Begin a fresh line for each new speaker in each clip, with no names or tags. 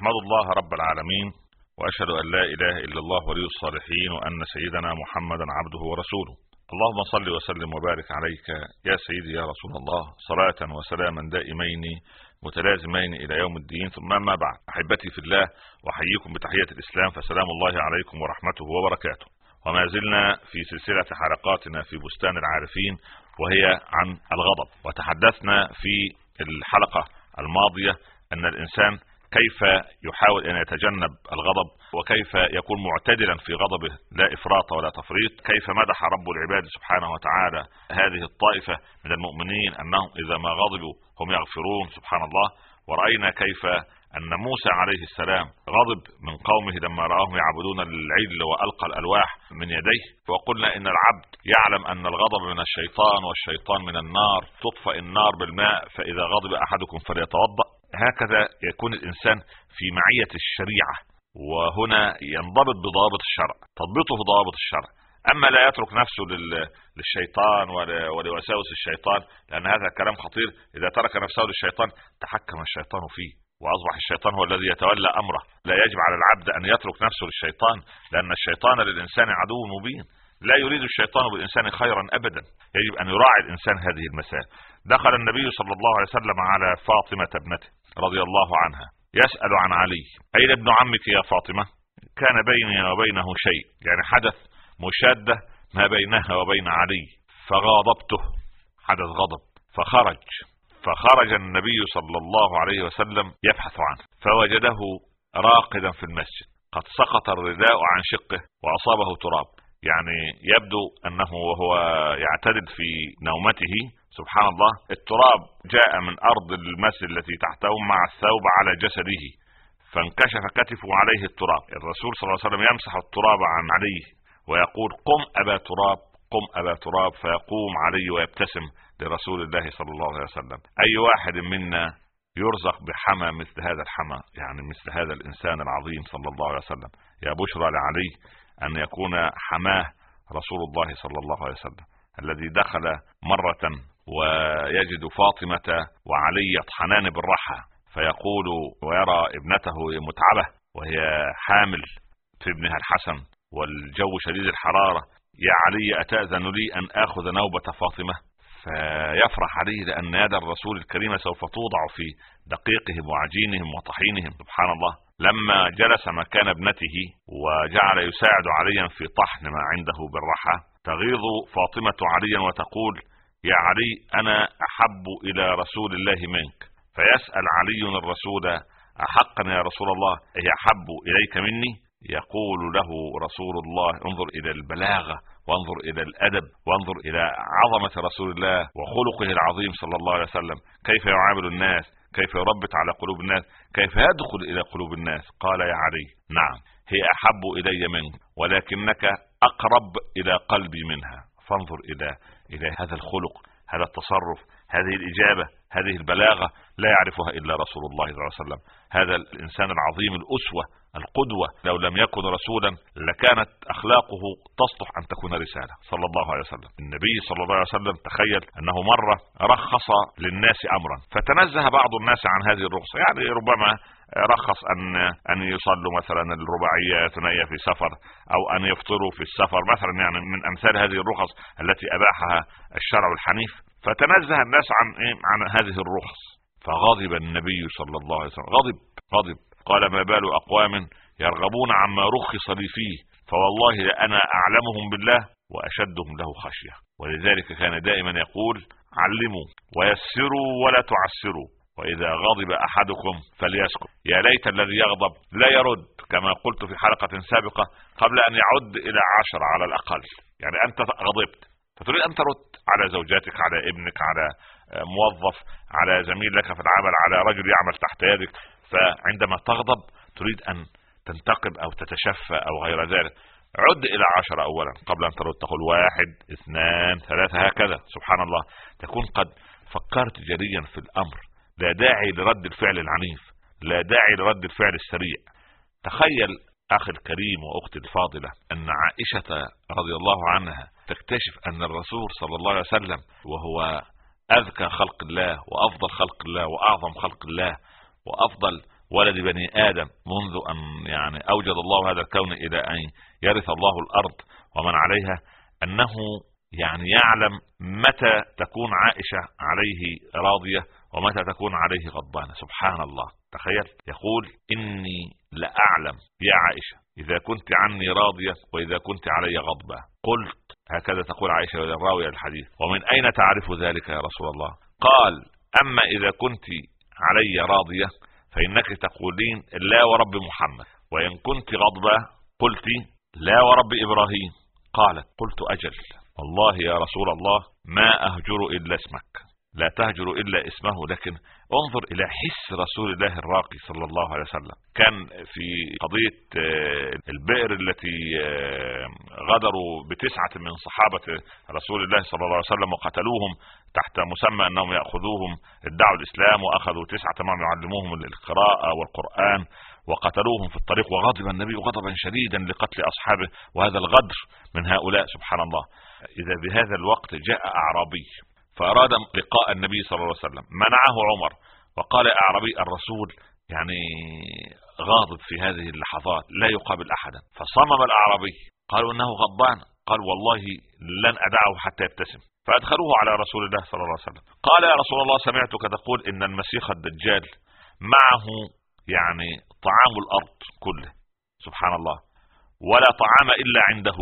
أحمد الله رب العالمين، وأشهد أن لا إله إلا الله ولي الصالحين، وأن سيدنا محمدا عبده ورسوله. اللهم صل وسلم وبارك عليك يا سيدي يا رسول الله، صلاة وسلاما دائمين متلازمين إلى يوم الدين. ثم ما بعد، أحبتي في الله، وأحييكم بتحية الإسلام، فسلام الله عليكم ورحمته وبركاته. وما زلنا في سلسلة حلقاتنا في بستان العارفين، وهي عن الغضب. وتحدثنا في الحلقة الماضية أن الإنسان كيف يحاول أن يتجنب الغضب، وكيف يكون معتدلا في غضبه لا إفراط ولا تفريط. كيف مدح رب العباد سبحانه وتعالى هذه الطائفة من المؤمنين أنهم إذا ما غضبوا هم يغفرون، سبحان الله. ورأينا كيف أن موسى عليه السلام غضب من قومه لما رآهم يعبدون العجل وألقى الألواح من يديه. وقلنا إن العبد يعلم أن الغضب من الشيطان والشيطان من النار، تطفئ النار بالماء، فإذا غضب أحدكم فليتوضأ. هكذا يكون الإنسان في معية الشريعة، وهنا ينضبط بضوابط الشرع، تضبطه ضوابط الشرع. أما لا يترك نفسه للشيطان ولوساوس الشيطان، لأن هذا كلام خطير. إذا ترك نفسه للشيطان تحكم الشيطان فيه، وأصبح الشيطان هو الذي يتولى أمره. لا يجب على العبد أن يترك نفسه للشيطان، لأن الشيطان للإنسان عدو مبين، لا يريد الشيطان بالإنسان خيرا أبدا. يجب أن يراعي الإنسان هذه المسائل. دخل النبي صلى الله عليه وسلم على فاطمة ابنته رضي الله عنها يسأل عن علي: أين ابن عمك يا فاطمة؟ كان بيني وبينه شيء، يعني حدث مشادة ما بينها وبين علي، فغاضبته، حدث غضب، فخرج النبي صلى الله عليه وسلم يبحث عنه، فوجده راقدا في المسجد، قد سقط الرداء عن شقه وأصابه تراب. يعني يبدو أنه وهو يعتدل في نومته، سبحان الله، التراب جاء من أرض المسجد التي تحته مع الثوب على جسده، فانكشف كتفه عليه التراب. الرسول صلى الله عليه وسلم يمسح التراب عن علي ويقول: قم أبا تراب، قم أبا تراب، فيقوم علي ويبتسم لرسول الله صلى الله عليه وسلم. أي واحد منا يرزق بحمى مثل هذا الحمى، يعني مثل هذا الإنسان العظيم صلى الله عليه وسلم. يا بشرى لعلي أن يكون حماه رسول الله صلى الله عليه وسلم، الذي دخل مرة ويجد فاطمة وعلي يطحنان بالرحى، فيقول ويرى ابنته متعبة وهي حامل في ابنها الحسن والجو شديد الحرارة: يا علي أتأذن لي أن أخذ نوبة فاطمة؟ فيفرح علي لأن يد الرسول الكريم سوف توضع في دقيقهم وعجينهم وطحينهم، سبحان الله. لما جلس مكان ابنته وجعل يساعد عليا في طحن ما عنده بالرحى، تغيظ فاطمة عليا وتقول: يا علي أنا أحب إلى رسول الله منك. فيسأل علي الرسول: أحقا يا رسول الله هي أحب إليك مني؟ يقول له رسول الله: انظر إلى البلاغة، وانظر إلى الأدب، وانظر إلى عظمة رسول الله وخلقه العظيم صلى الله عليه وسلم، كيف يعامل الناس، كيف يربط على قلوب الناس، كيف يدخل إلى قلوب الناس. قال: يا علي نعم، هي أحب إلي منك، ولكنك أقرب إلى قلبي منها. فانظر إلى هذا الخلق، هذا التصرف، هذه الإجابة، هذه البلاغة لا يعرفها إلا رسول الله صلى الله عليه وسلم. هذا الإنسان العظيم، الأسوة، القدوة، لو لم يكن رسولا لكانت أخلاقه تصلح أن تكون رسالة صلى الله عليه وسلم. النبي صلى الله عليه وسلم تخيل أنه مرة رخص للناس أمرا، فتنزه بعض الناس عن هذه الرخصة. يعني ربما رخص أن يصلوا مثلا الرباعية ثنائية في سفر، أو أن يفطروا في السفر مثلا، يعني من أمثال هذه الرخص التي أباحها الشرع الحنيف. فتنزه الناس عن هذه الرخص، فغضب النبي صلى الله عليه وسلم، غضب، قال: ما بال أقوام يرغبون عما رخص لي فيه، فوالله لأنا أعلمهم بالله وأشدهم له خشية. ولذلك كان دائما يقول: علموا ويسروا ولا تعسروا، وإذا غضب أحدكم فليسكت. يا ليت الذي يغضب لا يرد، كما قلت في حلقة سابقة، قبل أن يعد إلى 10 على الأقل. يعني أنت غضبت فتريد أن ترد على زوجاتك، على ابنك، على موظف، على زميل لك في العمل، على رجل يعمل تحت يدك. فعندما تغضب تريد أن تنتقم أو تتشفى أو غير ذلك. عد إلى 10 أولا قبل أن ترد، تقول 1 2 3 هكذا. سبحان الله، تكون قد فكرت جليا في الأمر، لا داعي لرد الفعل العنيف، لا داعي لرد الفعل السريع. تخيل أخي الكريم وأختي الفاضلة أن عائشة رضي الله عنها تكتشف أن الرسول صلى الله عليه وسلم، وهو أذكى خلق الله وأفضل خلق الله وأعظم خلق الله وأفضل ولد بني آدم منذ أن يعني أوجد الله هذا الكون إلى أن يرث الله الأرض ومن عليها، أنه يعني يعلم متى تكون عائشة عليه راضية ومتى تكون عليه غضبانة. سبحان الله، تخيل، يقول إني لأعلم يا عائشة إذا كنت عني راضية وإذا كنت علي غضبة. قلت هكذا تقول عائشة الراوية الحديث: ومن أين تعرف ذلك يا رسول الله؟ قال: أما إذا كنت علي راضية فإنك تقولين لا ورب محمد، وإن كنت غضبة قلت لا ورب إبراهيم. قالت: قلت أجل والله يا رسول الله ما أهجر إلا اسمك، لا تهجر إلا اسمه. لكن انظر إلى حس رسول الله الراقي صلى الله عليه وسلم. كان في قضية البئر التي غدروا ب9 من صحابة رسول الله صلى الله عليه وسلم وقتلوهم تحت مسمى أنهم يأخذوهم ادعوا الإسلام، وأخذوا 9 معهم يعلموهم القراءة والقرآن وقتلوهم في الطريق، وغضب النبي غضبا شديدا لقتل أصحابه وهذا الغدر من هؤلاء. سبحان الله. إذا بهذا الوقت جاء أعرابي فأراد لقاء النبي صلى الله عليه وسلم، منعه عمر وقال: أعرابي الرسول يعني غاضب في هذه اللحظات لا يقابل أحدا. فصمم الأعرابي، قالوا إنه غضبان، قال: والله لن أدعه حتى يبتسم. فأدخلوه على رسول الله صلى الله عليه وسلم. قال: يا رسول الله سمعتك تقول إن المسيح الدجال معه يعني طعام الأرض كله، سبحان الله، ولا طعام إلا عنده،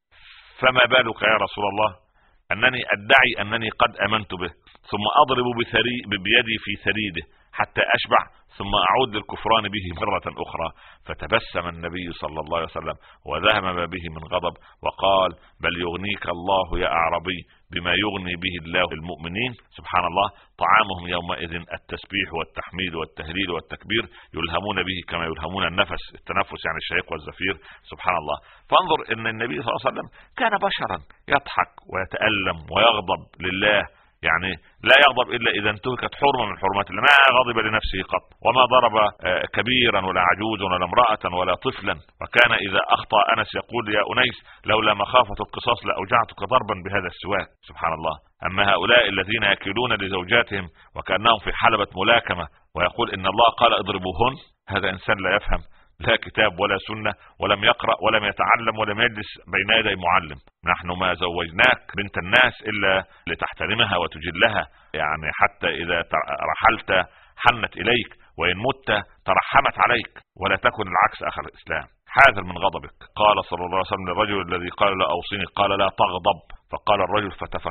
فما بالك يا رسول الله أنني أدعي أنني قد أمنت به ثم أضرب بيدي في ثريده حتى أشبع ثم أعود للكفران به مرة أخرى. فتبسم النبي صلى الله عليه وسلم وذهب ما به من غضب وقال: بل يغنيك الله يا أعربي بما يغني به الله المؤمنين. سبحان الله. طعامهم يومئذ التسبيح والتحميد والتهليل والتكبير، يلهمون به كما يلهمون التنفس يعني الشهيق والزفير. سبحان الله. فانظر ان النبي صلى الله عليه وسلم كان بشرا يضحك ويتألم ويغضب لله، يعني لا يغضب إلا إذا انتهكت حرمة من حرمات الله، ما غضب لنفسه قط، وما ضرب كبيرا ولا عجوزا ولا امرأة ولا طفلا. وكان إذا أخطأ أنس يقول: يا أنيس لولا مخافة القصاص لأوجعتك ضربا بهذا السواك. سبحان الله. أما هؤلاء الذين يكيلون لزوجاتهم وكأنهم في حلبة ملاكمة ويقول إن الله قال اضربوهن، هذا إنسان لا يفهم لا كتاب ولا سنة ولم يقرأ ولم يتعلم ولم يجلس بين يدي معلم. نحن ما زوجناك بنت الناس إلا لتحترمها وتجلها، يعني حتى إذا رحلت حنت إليك وإن مت ترحمت عليك، ولا تكن العكس أخي الإسلام. حاذر من غضبك. قال صلى الله عليه وسلم للرجل الذي قال لا أوصيني، قال لا تغضب. فقال الرجل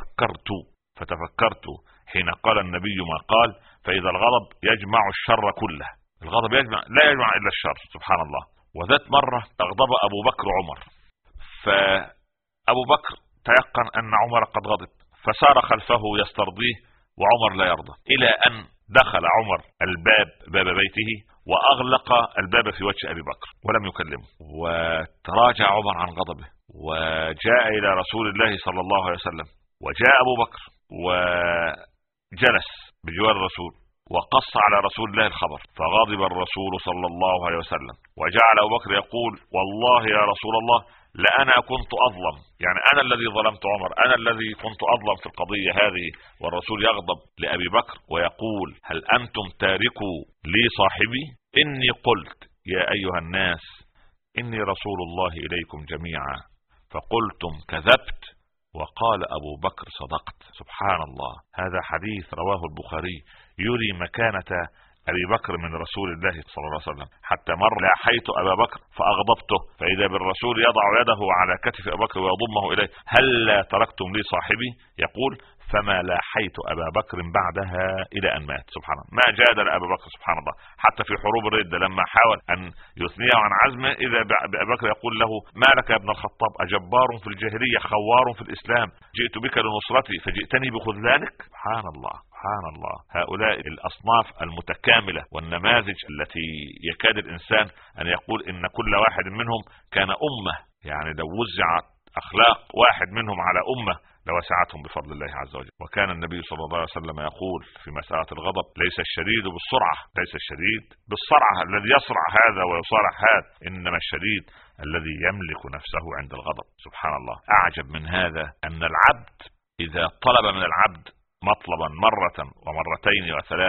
فتفكرت حين قال النبي ما قال: فإذا الغضب يجمع الشر كله. الغضب لا يجمع إلا الشر. سبحان الله. وذات مرة أغضب أبو بكر عمر، فأبو بكر تيقن أن عمر قد غضب فسار خلفه يسترضيه وعمر لا يرضى، إلى أن دخل عمر باب بيته وأغلق الباب في وجه أبي بكر ولم يكلمه، وتراجع عمر عن غضبه وجاء إلى رسول الله صلى الله عليه وسلم. وجاء أبو بكر وجلس بجوار الرسول وقص على رسول الله الخبر، فغضب الرسول صلى الله عليه وسلم وجعل أبو بكر يقول: والله يا رسول الله لأنا كنت أظلم، يعني أنا الذي ظلمت عمر، أنا الذي كنت أظلم في القضية هذه. والرسول يغضب لأبي بكر ويقول: هل أنتم تاركوا لي صاحبي؟ إني قلت يا أيها الناس إني رسول الله إليكم جميعا، فقلتم كذبت، وقال أبو بكر صدقت. سبحان الله. هذا حديث رواه البخاري يري مكانة أبي بكر من رسول الله صلى الله عليه وسلم. حتى مر لاحيت أبا بكر فأغضبته، فإذا بالرسول يضع يده على كتف أبي بكر ويضمه إليه: هل تركتم لي صاحبي؟ يقول: فما لاحيت أبا بكر بعدها إلى أن مات. سبحان الله. ما جادل أبا بكر سبحان الله حتى في حروب الردة لما حاول أن يثنيه عن عزمه، إذا أبا بكر يقول له: ما لك يا ابن الخطاب، أجبار في الجاهلية خوار في الإسلام، جئت بك لنصرتي فجئتني بخذلانك. سبحان الله. سبحان الله. هؤلاء الأصناف المتكاملة والنماذج التي يكاد الإنسان أن يقول إن كل واحد منهم كان أمة، يعني لو وزعت أخلاق واحد منهم على أمة لوسعتهم بفضل الله عز وجل. وكان النبي صلى الله عليه وسلم يقول في مسألة الغضب: ليس الشديد بالسرعة، ليس الشديد بالسرعة الذي يسرع هذا ويصارع هذا، إنما الشديد الذي يملك نفسه عند الغضب. سبحان الله. أعجب من هذا أن العبد إذا طلب من العبد مطلبا مرة ومرتين وثلاث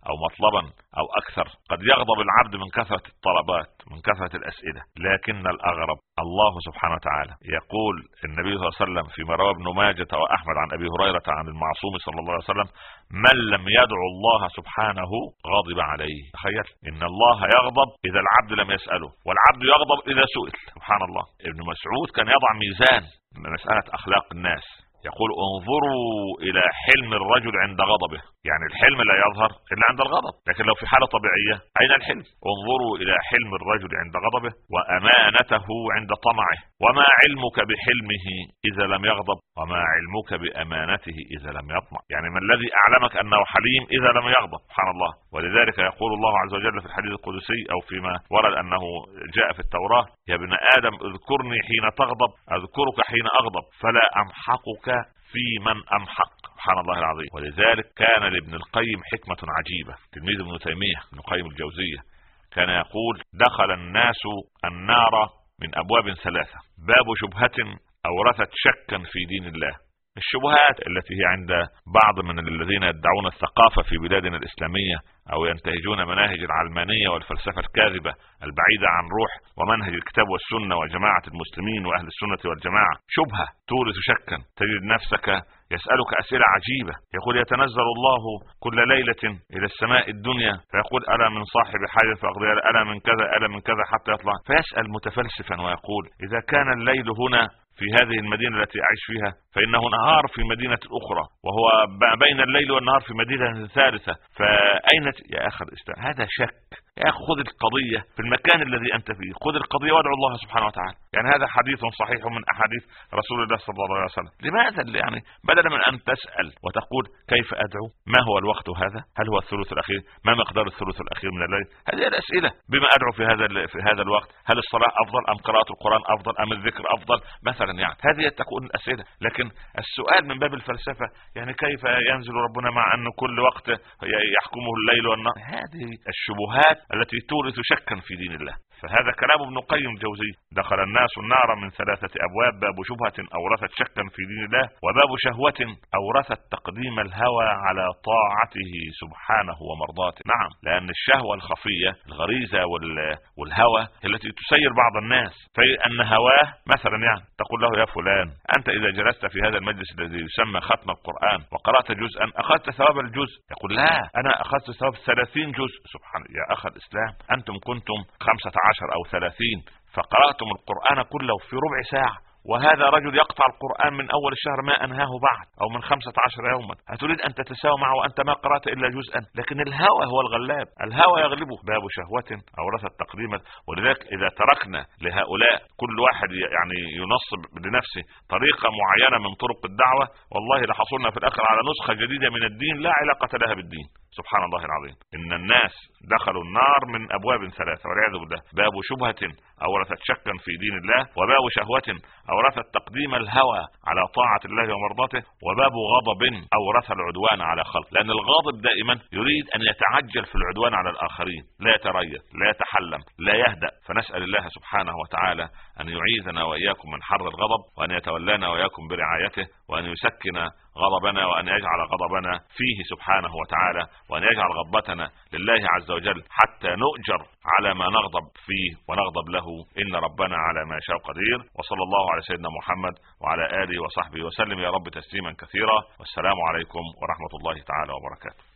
أو مطلبا أو أكثر. قد يغضب العبد من كثرة الطلبات، من كثرة الأسئلة، لكن الأغرب الله سبحانه وتعالى. يقول النبي صلى الله عليه وسلم فيما رواه ابن ماجه وأحمد عن أبي هريرة عن المعصوم صلى الله عليه وسلم: من لم يدعو الله سبحانه غضب عليه. تخيل إن الله يغضب إذا العبد لم يسأله، والعبد يغضب إذا سئل. سبحان الله. ابن مسعود كان يضع ميزان مسألة أخلاق الناس، يقول: انظروا إلى حلم الرجل عند غضبه. يعني الحلم لا يظهر إلا عند الغضب، لكن لو في حالة طبيعية أين الحلم؟ انظروا إلى حلم الرجل عند غضبه وأمانته عند طمعه. وما علمك بحلمه إذا لم يغضب، وما علمك بأمانته إذا لم يطمع. يعني ما الذي أعلمك أنه حليم إذا لم يغضب؟ سبحان الله. ولذلك يقول الله عز وجل في الحديث القدسي، أو فيما ورد أنه جاء في التوراة: يا ابن آدم اذكرني حين تغضب أذكرك حين أغضب، فلا أمحقك في من أمحق. سبحان الله العظيم. ولذلك كان لابن القيم حكمة عجيبة، تلميذ ابن تيمية ابن القيم الجوزية، كان يقول: دخل الناس النار من أبواب ثلاثة: باب شبهة أورثت شكا في دين الله. الشبهات التي هي عند بعض من الذين يدعون الثقافة في بلادنا الإسلامية، أو ينتهجون مناهج العلمانية والفلسفة الكاذبة البعيدة عن روح ومنهج الكتاب والسنة وجماعة المسلمين وأهل السنة والجماعة. شبهة تورث شكا، تجد نفسك يسألك أسئلة عجيبة. يقول: يتنزل الله كل ليلة إلى السماء الدنيا فيقول: ألا من صاحب حاجة فأقضي، ألا من كذا، ألا من كذا، حتى يطلع فيسأل متفلسفا ويقول: إذا كان الليل هنا في هذه المدينة التي أعيش فيها فإنه نهار في مدينة أخرى، وهو بين الليل والنهار في مدينة ثالثة، فأين يا أخي الإسلام؟ هذا شك. يا أخي خذ القضية في المكان الذي أنت فيه، خذ القضية وادعو الله سبحانه وتعالى. يعني هذا حديث صحيح من أحاديث رسول الله صلى الله عليه وسلم. لماذا يعني بدلا من أن تسأل وتقول كيف أدعو، ما هو الوقت هذا، هل هو الثلث الأخير، ما مقدار الثلث الأخير من الليل، هذه الأسئلة. بما أدعو في هذا الوقت، هل الصلاة أفضل أم قراءة القرآن أفضل أم الذكر أفضل مثلا؟ يعني هذه تكون الأسئلة. لكن السؤال من باب الفلسفة، يعني كيف ينزل ربنا مع أن كل وقت يحكمه الليل والنهار، هذه الشبهات التي تورث شكا في دين الله. فهذا كلام ابن القيم الجوزي: دخل الناس النار من ثلاثة أبواب: باب شبهة أورثت شكا في دين الله، وباب شهوة أورثت تقديم الهوى على طاعته سبحانه ومرضاته. نعم، لأن الشهوة الخفية الغريزة والهوى التي تسير بعض الناس، فإن هواه مثلا يعني تقول له: يا فلان، أنت إذا جلست في هذا المجلس الذي يسمى ختم القرآن وقرأت جزءا أخذت ثواب الجزء. يقول: لا، أنا أخذت ثواب 30 جزء. سبحان يا أخي الإسلام، أنتم كنتم 15 أو 30 فقرأتم القرآن كله في ربع ساعة، وهذا رجل يقطع القرآن من أول الشهر ما أنهاه بعد، أو من 15 يوما. هتريد أن تتساوى معه وأنت ما قرأت إلا جزءا؟ لكن الهوى هو الغلاب، الهوى يغلبه. باب شهوة أورثت تقديما. ولذلك إذا تركنا لهؤلاء كل واحد يعني ينصب لنفسه طريقة معينة من طرق الدعوة، والله لحصلنا في الآخر على نسخة جديدة من الدين لا علاقة لها بالدين. سبحان الله العظيم. إن الناس دخلوا النار من أبواب ثلاثة والعياذ بالله: باب شبهة أورثت شكا في دين الله، وباب شهوة أورثت تقديم الهوى على طاعة الله ومرضاته، وباب غضب أورث العدوان على خلق. لأن الغاضب دائما يريد أن يتعجل في العدوان على الآخرين، لا يتريث، لا يتحلم، لا يهدأ. فنسأل الله سبحانه وتعالى أن يعيذنا وإياكم من حر الغضب، وأن يتولانا وإياكم برعايته، وأن يسكن غضبنا، وأن يجعل غضبنا فيه سبحانه وتعالى، وأن يجعل غضبتنا لله عز وجل حتى نؤجر على ما نغضب فيه ونغضب له. إن ربنا على ما يشاء قدير. وصلى الله على سيدنا محمد وعلى آله وصحبه وسلم يا رب تسليما كثيرا. والسلام عليكم ورحمة الله تعالى وبركاته.